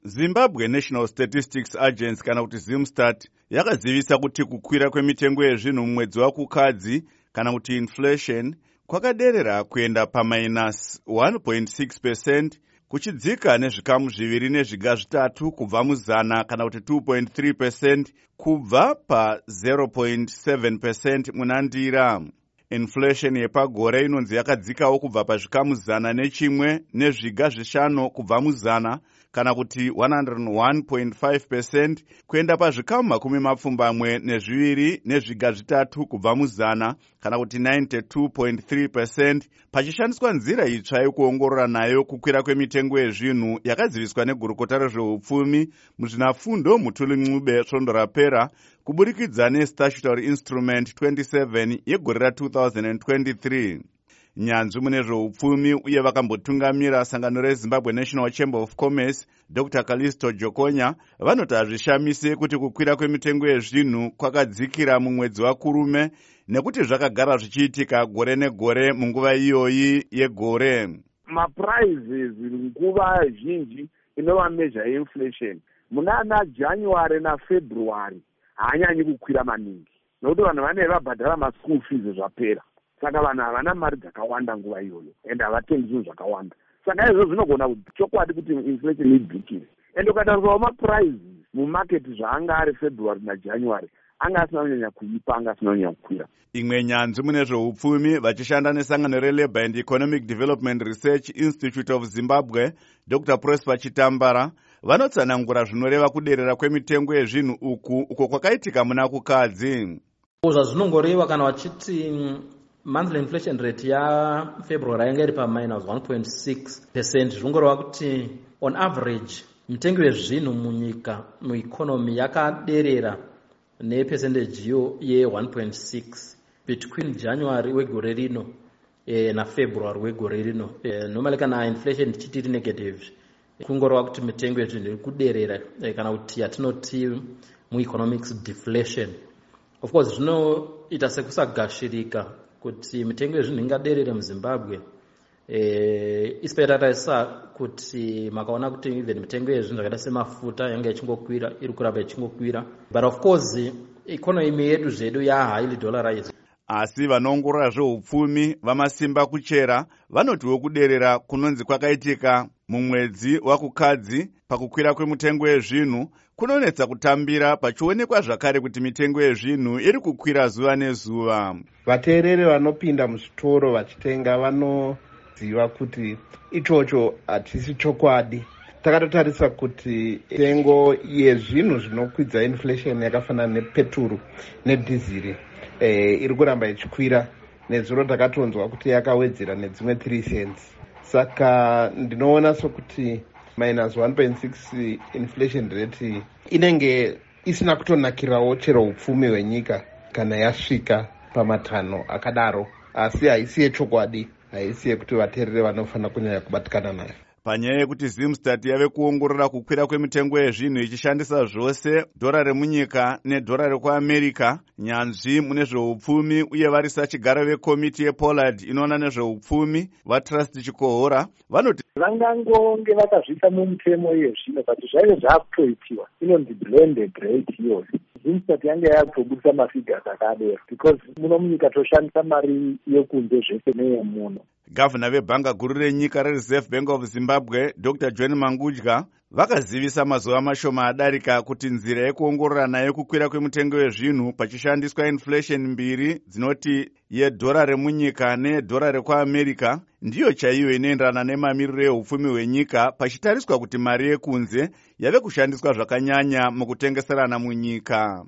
Zimbabwe National Statistics Agency kana kuti Zimstat yakazivisa kuti kukwira kwemitengo yezvinhu mumwedzi waKukadzi kana kuti inflation kwakaderera kuenda -1.6% kuchidzika nezvikamu zviviri nezviga zvitatu kubva muzana kana kuti 2.3% kubva pa 0.7% munandira. Inflation yepagore inonzi yakadzikawo kubva pazvikamu zana nechimwe nezviga zvishanu kubva muzana kana kuti 101.5% kuenda pazvikamu makumi nezviviri nezviga zvitatu kubva muzana kana kuti 92.3% pachishandiswa nzira itsva yekuongorora nayo kukwira kwemitengo yezvinhu yakaziviswa negurukota rezveupfumi muzvinafundo Mutuli Ncube svondo rapera kuburikidza neStatutory Instrument 27 yegore ra2023. Nyanzvi mune zveupfumi uye vakambotungamira sangano reZimbabwe National Chamber of Commerce Dr. Kalisto Jokonya vanoti hazvishamise kuti kukwira kwemitengo yezvinhu kwakadzikira mumwedzi waKurume nekuti zvakagara zvichiitika gore negore munguva iyoyi yegore. Maprizes nguva zhinji inova measure yeinflation munana January na February haanyanyi kukwira maningi nokuti vanhu vanenge vabhadhara maschool fees zvapera. Saka vanhu havana mari dzakawanda nguva iyoyo ende havatengi zvakawanda. Saka izvo zvinogona chokwadi kuti inflation idzikire. Ende ukatarisawo maprizes mumarket zvaanga ari February na January anga asina kunyanya kuipa, anga asina kunyanya kukwira. Imwe nyanzvi mune zveupfumi vachishanda nesangano reLabour and Economic Development Research Institute of Zimbabwe Dr. Prosper Chitambara vanotsanangura zvinoreva kuderera kwemitengo yezvinhu uko kwakaitika muna Kukadzi. Zvazvinongoreva kana vachiti monthly inflation rate yaFebruary yanga iri pa-1.6%. Zvingoreva kuti on average mitengo yezvinhu munyika mueconomy yakaderera nepercentage ye1.6 between January wegore rino na February wegore rino. Normally kana inflation ichiti negative kungoreva kuti mitengo yezvinhu iri kuderera kana kuti yatinoti mueconomics deflation. Of course zvinoita sekusagashirika kuti mitengo yezvinhu ingaderere muZimbabwe. Isiperatarisa kuti makaona kuti even mitengo yezvinhu zvakaita semafuta yanga ichingokwira iri kuramba ichingokwira, but of course economy yedu zvedu highly dollarized. Asi vanoongorora zveupfumi vamasimba kuchera vanotiwo kuderera kunonzi kwakaitika mumwedzi waKukadzi pakukwira kwemitengo yezvinhu kunonetsa kutambira pachionekwa zvakare kuti mitengo yezvinhu iri kukwira zuva nezuva. Vateereri vanopinda muzvitoro vachitenga vanoziva kuti ichocho hatisi chokwadi. Takatotarisa kuti mitengo yezvinhu zvinokwidza inflation yakafanana nepeturu nedhiziri iri kuramba ichikwira. Nezuro takatonzwa kuti yakawedzera nedzimwe 3 cents. Saka ndinoona sokuti -1.6 inflation rate inenge isina kutonakirawo chero upfumi hwenyika kana yasvika pamatanho akadaro, asi haisi yechokwadi, haisi yekuti vateereri vanofanira kunyanya kubatikana nayo. Panyaya yekuti Zimstat yave kuongorora kukwira kwemitengo yezvinhu ichishandisa zvose dhora remunyika nedhora rekuAmerica, nyanzvi mune zveupfumi uye varisachigaro vekomiti yePollard inoona nezveupfumi vaTrust Chikohora vanoti vangangonge vakazvisa mumutemo yezvino kuti zvaive zvakutoitiwa inonzi blended rate iyoyo. Zimstat yange yakutobudisa mafigures akadero because muno munyika toshandisa mari yekunze zvese neyemuno. Gavana vebhanga guru renyika reReserve Bank of Zimbabwe Dr. John Mangudya vakazivisa mazuva mashoma adarika kuti nzira yekuongorora nayo kukwira kwemitengo yezvinhu pachishandiswa inflation mbiri dzinoti yedhora remunyika neyedhora rekuAmerica ndiyo chaiyo inoenderana nemamiriro eupfumi hwenyika pachitariswa kuti mari yekunze yave kushandiswa zvakanyanya mukutengeserana munyika.